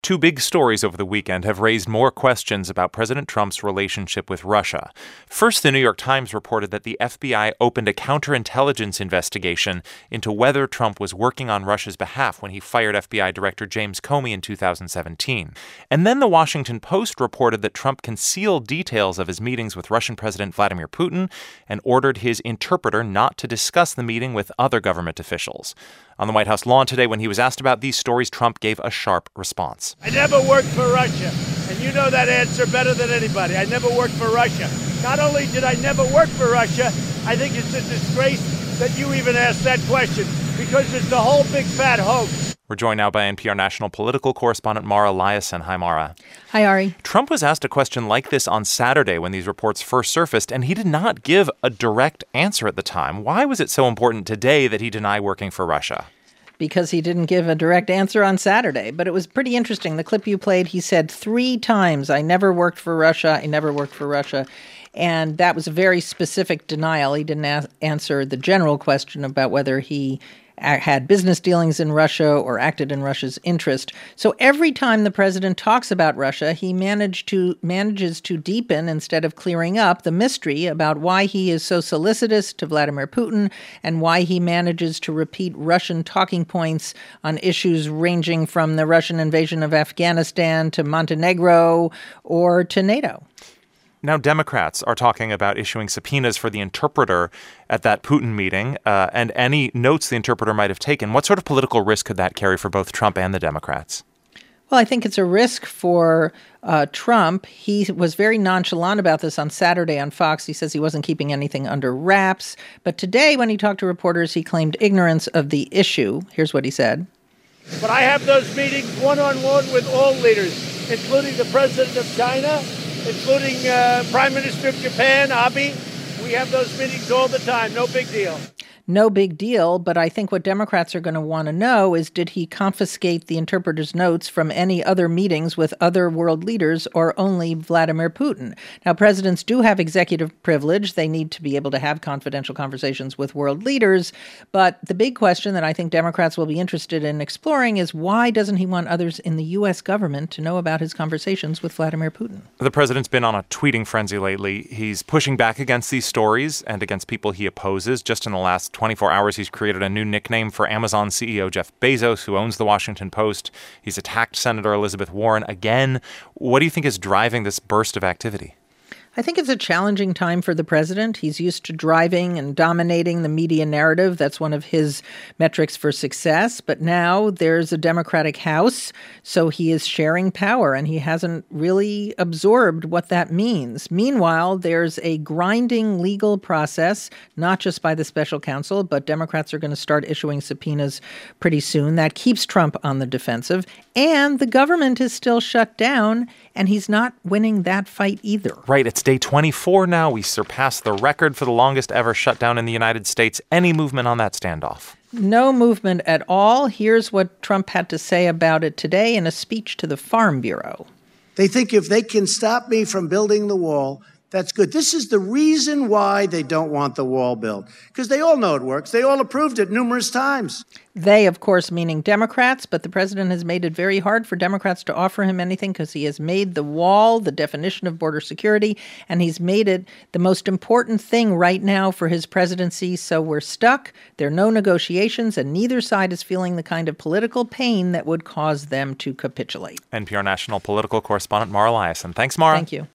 Two big stories over the weekend have raised more questions about President Trump's relationship with Russia. First, the New York Times reported that the FBI opened a counterintelligence investigation into whether Trump was working on Russia's behalf when he fired FBI Director James Comey in 2017. And then the Washington Post reported that Trump concealed details of his meetings with Russian President Vladimir Putin and ordered his interpreter not to discuss the meeting with other government officials. On the White House lawn today, when he was asked about these stories, Trump gave a sharp response. I never worked for Russia, and you know that answer better than anybody. I never worked for Russia. Not only did I never work for Russia, I think it's a disgrace that you even asked that question, because it's the whole big fat hoax. We're joined now by NPR national political correspondent Mara Liasson. Hi, Mara. Hi, Ari. Trump was asked a question like this on Saturday when these reports first surfaced, and he did not give a direct answer at the time. Why was it so important today that he deny working for Russia? Because he didn't give a direct answer on Saturday. But it was pretty interesting. The clip you played, he said 3 times, I never worked for Russia, I never worked for Russia. And that was a very specific denial. He didn't answer the general question about whether he had business dealings in Russia or acted in Russia's interest. So every time the president talks about Russia, he manages to deepen instead of clearing up the mystery about why he is so solicitous to Vladimir Putin and why he manages to repeat Russian talking points on issues ranging from the Russian invasion of Afghanistan to Montenegro or to NATO. Now, Democrats are talking about issuing subpoenas for the interpreter at that Putin meeting and any notes the interpreter might have taken. What sort of political risk could that carry for both Trump and the Democrats? Well, I think it's a risk for Trump. He was very nonchalant about this on Saturday on Fox. He says he wasn't keeping anything under wraps. But today, when he talked to reporters, he claimed ignorance of the issue. Here's what he said. But I have those meetings one-on-one with all leaders, including the president of China, including Prime Minister of Japan, Abe. We have those meetings all the time. No big deal. No big deal, but I think what Democrats are going to want to know is, did he confiscate the interpreter's notes from any other meetings with other world leaders or only Vladimir Putin? Now, presidents do have executive privilege. They need to be able to have confidential conversations with world leaders. But the big question that I think Democrats will be interested in exploring is, why doesn't he want others in the U.S. government to know about his conversations with Vladimir Putin? The president's been on a tweeting frenzy lately. He's pushing back against these stories and against people he opposes. Just in the last 24 hours, he's created a new nickname for Amazon CEO Jeff Bezos, who owns the Washington Post. He's attacked Senator Elizabeth Warren again. What do you think is driving this burst of activity? I think it's a challenging time for the president. He's used to driving and dominating the media narrative. That's one of his metrics for success. But now there's a Democratic House, so he is sharing power, and he hasn't really absorbed what that means. Meanwhile, there's a grinding legal process, not just by the special counsel, but Democrats are going to start issuing subpoenas pretty soon. That keeps Trump on the defensive. And the government is still shut down, and he's not winning that fight either. Right. It's day 24 now. We surpassed the record for the longest ever shutdown in the United States. Any movement on that standoff? No movement at all. Here's what Trump had to say about it today in a speech to the Farm Bureau. They think if they can stop me from building the wall, that's good. This is the reason why they don't want the wall built, because they all know it works. They all approved it numerous times. They, of course, meaning Democrats, but the president has made it very hard for Democrats to offer him anything because he has made the wall the definition of border security, and he's made it the most important thing right now for his presidency. So we're stuck. There are no negotiations, and neither side is feeling the kind of political pain that would cause them to capitulate. NPR national political correspondent Mara Liasson. Thanks, Mara. Thank you.